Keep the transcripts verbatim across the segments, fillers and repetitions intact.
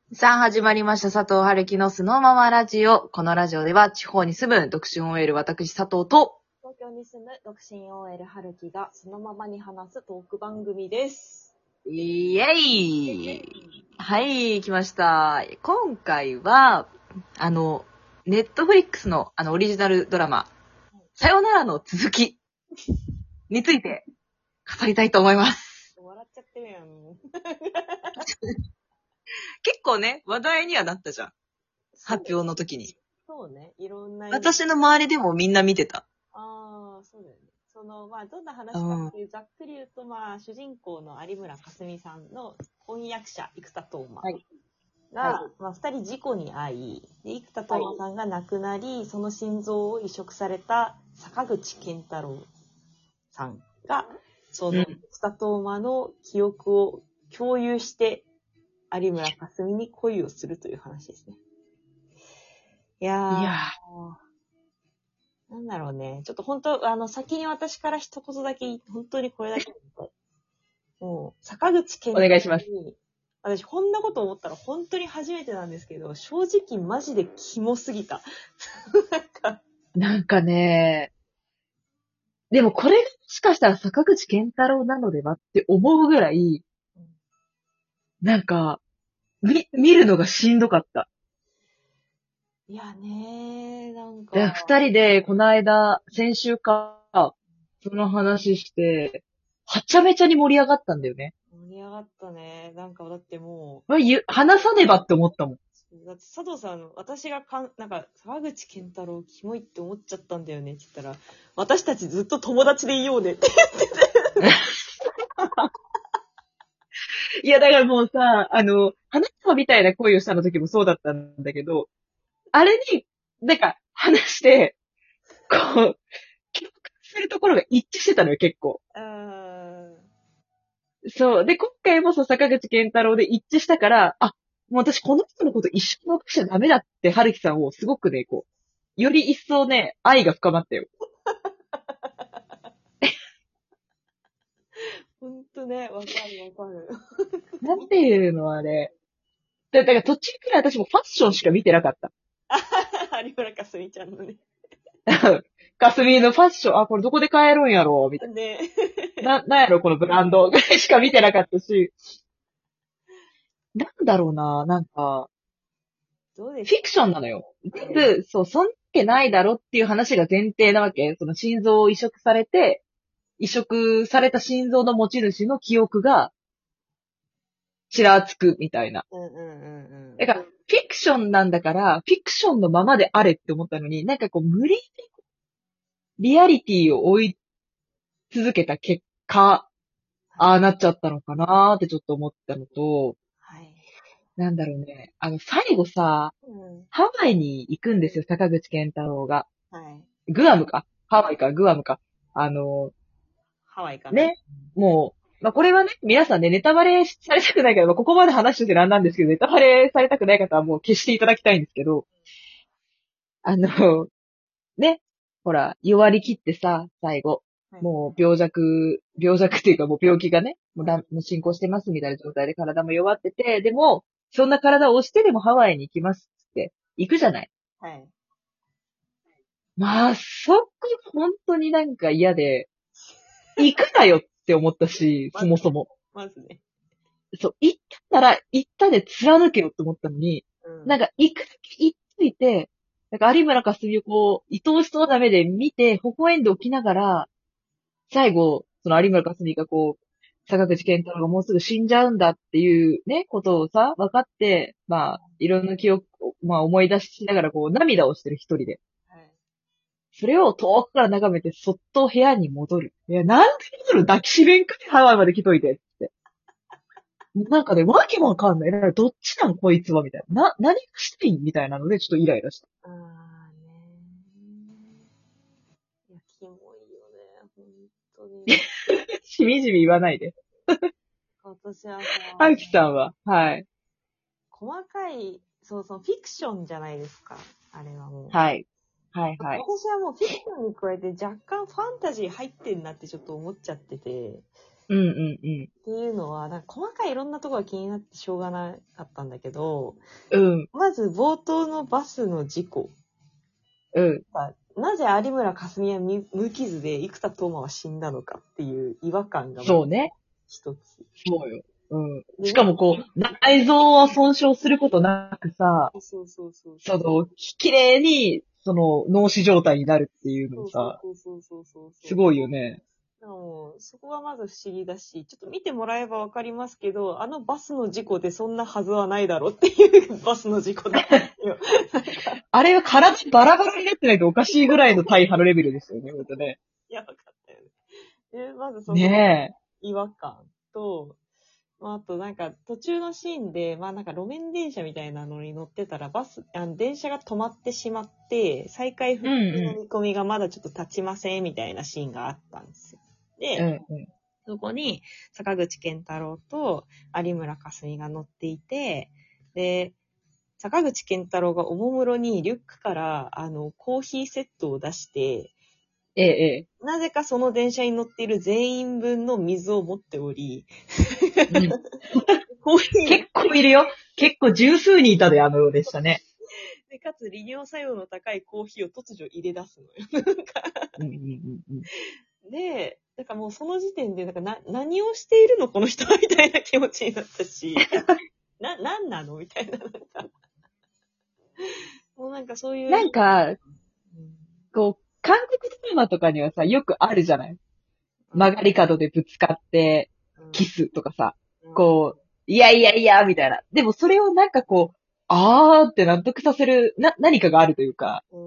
さあ始まりました佐藤春樹のスノーママラジオ。このラジオでは地方に住む独身 オーエル 私佐藤と東京に住む独身 オーエル 春樹がそのままに話すトーク番組です。 イエイはい、来ました。今回は、あの、ネットフリックスのあのオリジナルドラマ、さよならの続きについて語りたいと思います。 笑っちゃってるやん。 結構ね、話題にはなったじゃん。発表の時に。 そうね、いろんな。 私の周りでもみんな見てた。 ああ、そうだよね。その、まあ、どんな話かっていう、ざっくり言うと、まあ、主人公の有村架純さんの婚約者、生田斗真はいが、 はい、 まあ、二人事故に遭い、で、生田斗真さんが亡くなり、その心臓を移植された坂口健太郎さんが、その、生田斗真の記憶を共有して、有村架純に恋をするという話ですね。いやー、 いやーなんだろうね。ちょっと本当、あの、先に私から一言だけ、本当にこれだけ言いたい。もう、坂口健ー、お願いします。 に、私こんなこと思ったら本当に初めてなんですけど、正直マジでキモすぎた。なんか、 なんかね、でもこれがもしかしたら坂口健太郎なのではって思うぐらい、なんか、み、見るのがしんどかった。 いやねー、なんで、 か、 二人でこの間、先週か、その話して、はちゃめちゃに盛り上がったんだよね。 盛り上がったね。なんかだってもまあゆ話さねばって思ったもん。 う、だって佐藤さん、私がかん、なんか、沢口健太郎キモいって思っちゃったんだよねって言ったら、私たちずっと友達でいようねって。 いや、だからもうさ、あの、花束みたいな恋をしたの時もそうだったんだけど、あれに、なんか、話して、こう、記憶するところが一致してたのよ、結構。 あーそう。で、今回もそう、坂口健太郎で一致したから、あ、もう私この人のこと一緒に残しちゃダメだって、春樹さんをすごくね、こう、より一層ね、愛が深まったよ。 ほんとね、わかるわかる。 なんていうのあれ。だだから途中くらい私もファッションしか見てなかった。 有村架純ちゃんのね。 かすみのファッション、あ、これどこで買えるんやろみたいね。 な。な、なんやろこのブランドぐらいしか見てなかったし。なんだろうな、なんか、 どうでした？ フィクションなのよ。全部、そう、そんなわけないだろっていう話が前提なわけ。その心臓を移植されて、移植された心臓の持ち主の記憶が、ちらつくみたいな。 うんうんうんうん。 だから、フィクションなんだから、フィクションのままであれって思ったのに、なんかこう、無理にリアリティを追い続けた結果、ああなっちゃったのかなーってちょっと思ったのと、 はい。 なんだろうね。あの、最後さ、 うん。 ハワイに行くんですよ、坂口健太郎が。 はい。 グアムか。ハワイか、グアムか。あの、 ハワイかな。 ね。もう、まあ、これはね、皆さんね、ネタバレされたくないから、まあ、ここまで話しててなんなんですけど、ネタバレされたくない方はもう消していただきたいんですけど、あの、ね。ほら、弱り切ってさ、最後。 はい。 もう病弱、病弱っていうかもう病気がね、もうはい。 だもう進行してますみたいな状態で体も弱ってて、でも、そんな体を押してでもハワイに行きますって行くじゃない。 はい。 まあ、そこが本当になんか嫌で、行くなよって思ったし、 まず、 そもそも。 まずね。 そう、行ったなら行ったで貫けよって思ったのに、 うん。 なんか行くだけ行っといて、なんか有村架純をこう、愛おしそうな目で見て、微笑んでおきながら、最後、その有村架純がこう、坂口健太郎がもうすぐ死んじゃうんだっていうね、ことをさ、分かって、まあ、いろんな記憶を、まあ思い出しながらこう、涙をしてる一人で。 はい。 それを遠くから眺めて、そっと部屋に戻る。いや、なんで戻る抱きしめんかいハワイまで来といてって。なんかね、わけもわかんない。だからどっちなんこいつはみたいな。な、何がしたいんみたいなので、ちょっとイライラした。 あーねー。いや、キモいよね。ほんとに。 しみじみ言わないで。 私はさ、 はうきさんは、はい。 細かい、そうそう、フィクションじゃないですか。あれはもう。 はい。はいはい。 私はもうフィクションに加えて若干ファンタジー入ってんなってちょっと思っちゃってて。 うんうんうん。 っていうのは、なんか細かいいろんなところが気になってしょうがなかったんだけど、 うん。 まず冒頭のバスの事故。 うん。 なぜ有村架純は無傷で生田斗真は死んだのかっていう違和感がまずそうね。 一つ。 そうよ。うん。 でしかもこう、内臓を損傷することなくさ、 そうそうそうその、綺麗に、その、脳死状態になるっていうのそうさ、 そうそうそうそうそう。 すごいよね。 でもそこがまず不思議だし、ちょっと見てもらえばわかりますけど、あのバスの事故でそんなはずはないだろうっていうバスの事故だったんですよ。 あれは体バラバラになってないとおかしいぐらいの大破のレベルですよね、ほんとね。 やばかったよね。で、まずそのね違和感と、まあ、あとなんか途中のシーンで、まあなんか路面電車みたいなのに乗ってたらバス、あの電車が止まってしまって、再開復帰の見込みがまだちょっと立ちませんみたいなシーンがあったんですよ。 え。 で、 うんうん。 そこに坂口健太郎と有村架純が乗っていて、で、坂口健太郎がおもむろにリュックからあのコーヒーセットを出して、 ええ、ええ。 なぜかその電車に乗っている全員分の水を持っており、 うん、 コーヒー結構いるよ。結構十数人いたで、あのでしたね。 で、かつ利尿作用の高いコーヒーを突如入れ出すのよ。 うんうんうんうん。 で、なんかもうその時点で、なんかな、何をしているのこの人はみたいな気持ちになったし、な、なんなのみたいな、なんか。もうなんかそういう。 なんか、 うん、 こう、韓国ドラマとかにはさ、よくあるじゃない曲がり角でぶつかって、キスとかさ、 うん、 こう、いやいやいや、みたいな。でもそれをなんかこう、あーって納得させる、な、何かがあるというか、 うん、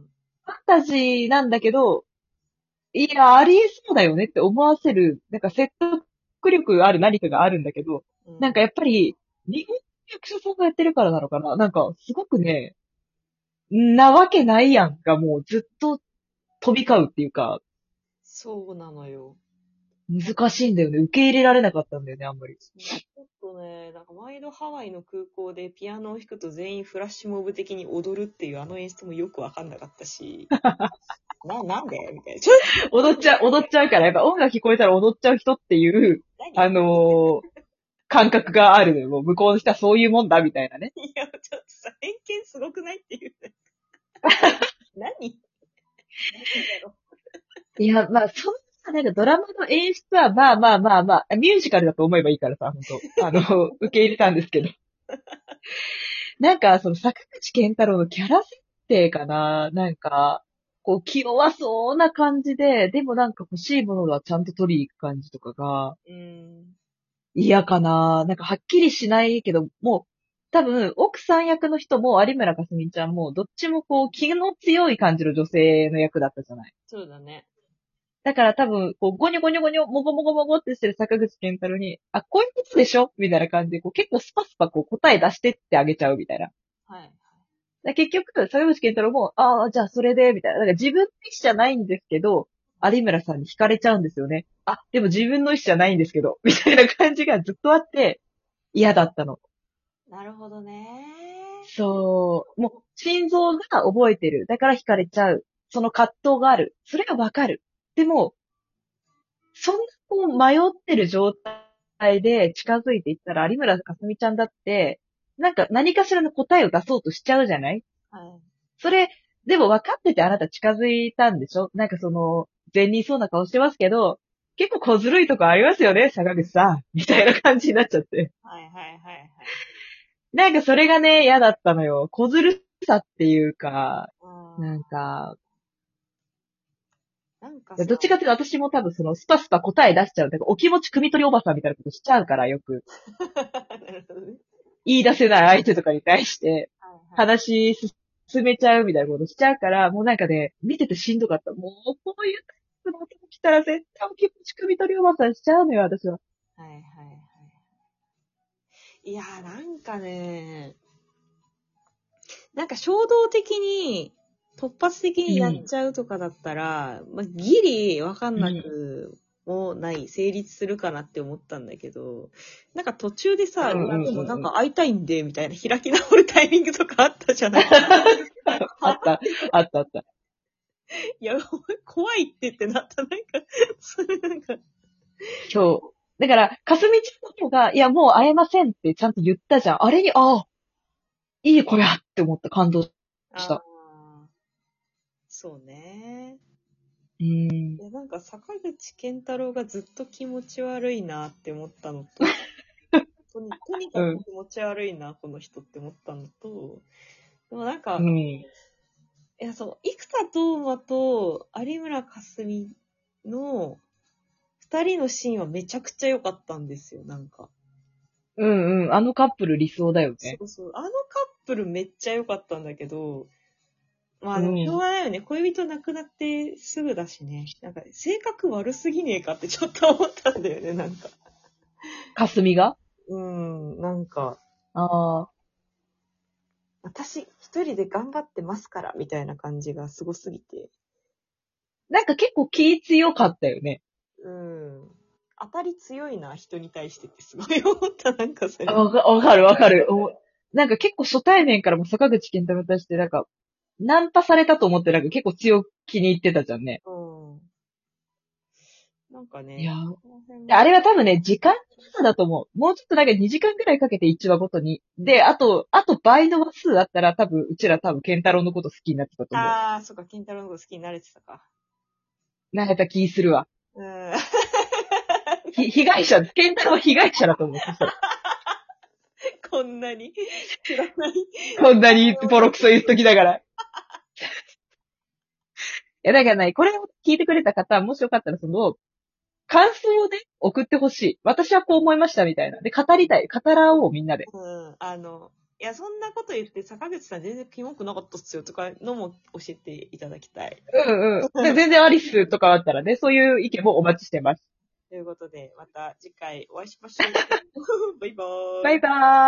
ファンタジーなんだけど、いや、ありえそうだよねって思わせる、なんか説得力ある何かがあるんだけど、 うん、 なんかやっぱり、日本の役者さんがやってるからなのかななんか、すごくね、なわけないやんか、もうずっと飛び交うっていうか、 そうなのよ。 難しいんだよね。受け入れられなかったんだよね、あんまり。 ちょっとね、なんか毎度ハワイの空港でピアノを弾くと全員フラッシュモブ的に踊るっていうあの演出もよくわかんなかったし、な、なんでみたいな。ちょっと踊っちゃう、踊っちゃうから、やっぱ音楽聞こえたら踊っちゃう人っていう、 何あのー、感覚があるのよ。もう向こうの人はそういうもんだ、みたいなね。 いや、ちょっとさ、偏見すごくないっていう。何何だろいや、まあ、そんな、なんかドラマの演出は、まあまあまあまあ、ミュージカルだと思えばいいからさ、本当あの、受け入れたんですけど。なんか、その、坂口健太郎のキャラ設定かななんか、こう、気弱そうな感じで、でもなんか欲しいものはちゃんと取りに行く感じとかが、 う。うん。 嫌かななんかはっきりしないけど、もう、多分、奥さん役の人も有村架純ちゃんも、どっちもこう、気の強い感じの女性の役だったじゃない。 そうだね。 だから多分、こう、ゴニョゴニョゴニョ、もごもごもごってしてる坂口健太郎に、あ、こういうことでしょみたいな感じで、こう、結構スパスパこう、答え出してってあげちゃうみたいな。 はい。 だ結局、坂口健太郎も、ああ、じゃあそれで、みたいな。なんか自分の意思じゃないんですけど、有村さんに惹かれちゃうんですよね。あ、でも自分の意思じゃないんですけど、みたいな感じがずっとあって、嫌だったの。 なるほどね。 そう、もう、心臓が覚えてる。だから惹かれちゃう。その葛藤がある。それがわかる。でも、そんなこう迷ってる状態で近づいていったら、有村架純ちゃんだって、なんか何かしらの答えを出そうとしちゃうじゃないはい。 それ、でも分かっててあなた近づいたんでしょなんかその、善人そうな顔してますけど、結構小ずるいとこありますよね、坂口さん。みたいな感じになっちゃって。 はいはいはいはい。 なんかそれがね、嫌だったのよ。小ずるさっていうか、なあんか、 ーなんかさ、 どっちかっていうと私も多分そのスパスパ答え出しちゃう。なんかお気持ち汲み取りおばさんみたいなことしちゃうからよく。 なるほどね。 言い出せない相手とかに対して、 はいはい。 話進めちゃうみたいなことしちゃうから、もうなんかね、見ててしんどかった。もうこういうタイプの男来たら絶対お気持ち汲み取りおばさんしちゃうのよ、私は。 はいはいはい。いやーなんかね、なんか衝動的に、突発的にやっちゃうとかだったら、まあ、ギリわかんなくもない、成立するかなって思ったんだけど、なんか途中でさ、 うんうんうんうんいやでもなんか会いたいんで、みたいな開き直るタイミングとかあったじゃないあった、あったあった。 いや、怖いってってなった。なんか、それなんか、 そう。だから、かすみちゃんの方が、いや、もう会えませんってちゃんと言ったじゃん。あれに、ああ、いい子やって思った、感動しあた。 あ、そうね。 うーん。 いや、なんか坂口健太郎がずっと気持ち悪いなって思ったのと、とにとにかくうん。 気持ち悪いな、この人って思ったのと、でもなんか、 うん。 いや、そう、生田斗真と有村架純の二人のシーンはめちゃくちゃ良かったんですよ、なんか。 うんうん。あのカップル理想だよね。 そうそう。あのカップルめっちゃ良かったんだけど、まあでもしょううん。 がないよね。恋人亡くなってすぐだしね。なんか性格悪すぎねえかってちょっと思ったんだよね、なんか。 かすみがうん、なんか、 ああ。 私一人で頑張ってますから、みたいな感じがすごすぎて。 なんか結構気強かったよね。 うん。当たり強いな、人に対してってすごい思った、なんかそれ。 あわかわかるわかる。おなんか結構初対面からも坂口健太郎に対してなんか、ナンパされたと思ってなんか結構強気に言ってたじゃんね。 うん。なんかね、 いやーこの辺も、 あれは多分ね、時間差だと思う。もうちょっとなんかにじかんくらいかけていちわごとに。で、あと、あと倍の話数あったら多分、うちら多分、ケンタロウのこと好きになってたと思う。 あー、そっか、金太郎のこと好きになれてたか。 なれた気するわ。 うん。 ひ、被害者、ケンタロウは被害者だと思う。そしたら。 こんなに知らない。 こんなにボロクソ言っときながら。いや、だからね、これを聞いてくれた方、もしよかったらその、感想をね、送ってほしい。私はこう思いましたみたいな。で、語りたい。語らおう、みんなで。 うん、あの、いや、そんなこと言って、坂口さん全然キモくなかったっすよとかのも教えていただきたい。 うんうん。で、全然アリスとかあったらね、そういう意見もお待ちしてます。 ということで、また次回お会いしましょう。バイバーイ。 バイバーイ。